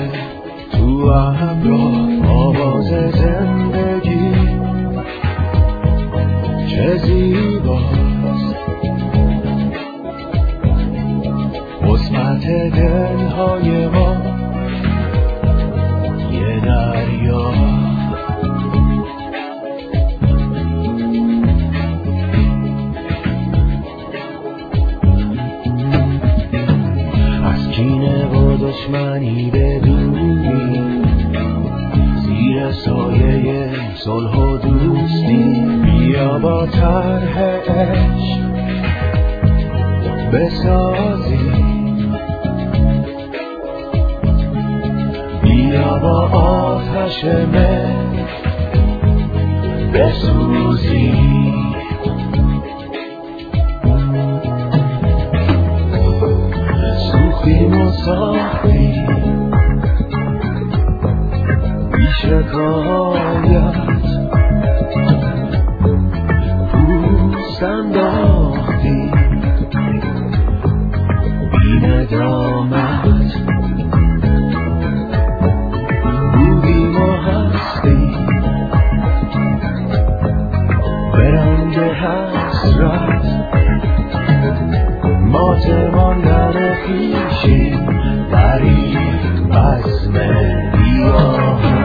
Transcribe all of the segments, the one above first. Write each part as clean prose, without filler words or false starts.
تو همراه آواز زندگی چه زیباست، قسمت دلهای ما یه دریا. از کینه و دشمنی بدونی، زیر سایه صلح و دوستی بیا با طرح عشق بسازی، بیا با آتش مهر بسوزی. سوختیم و ساختیم بی شکایت، پوست انداختیم بی ندامت، بودیم و هستیم به رنگ حسرت، ماتمان خویشیم در این بزم بیاهنگ.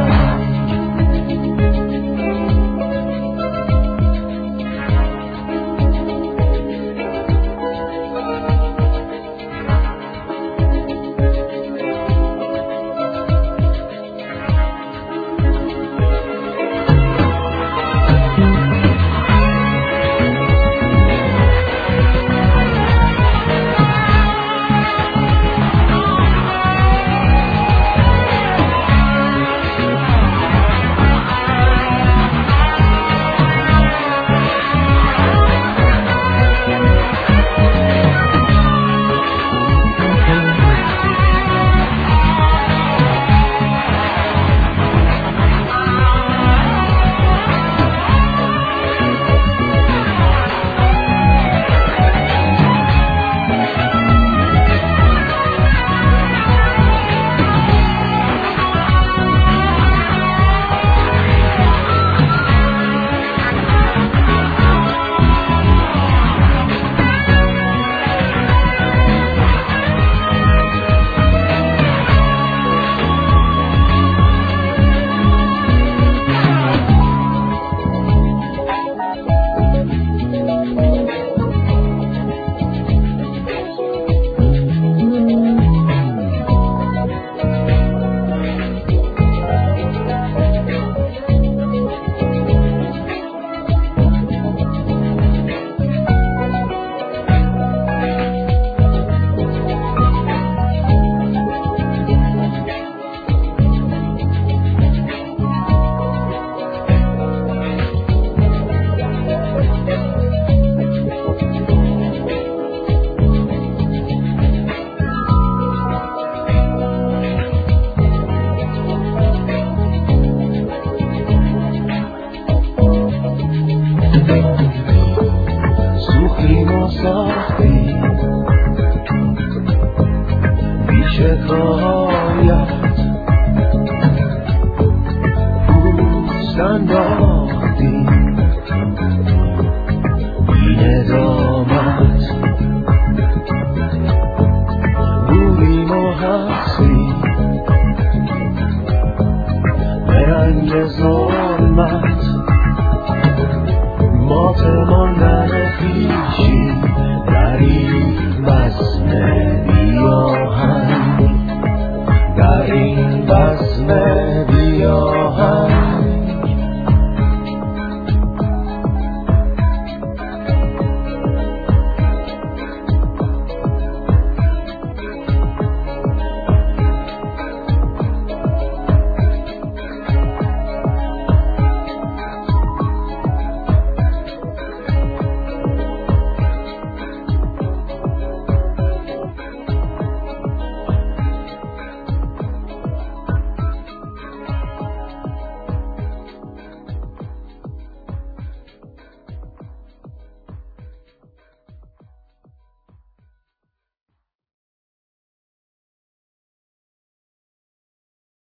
سوختیم و ساختیم بی شکایت، پوست انداختیم بی ندامت، بودیم و هستیم به رنگ ظلمت، ماتمان خویشیم در این بزم بیاهنگ، در این بزم بیاهنگ.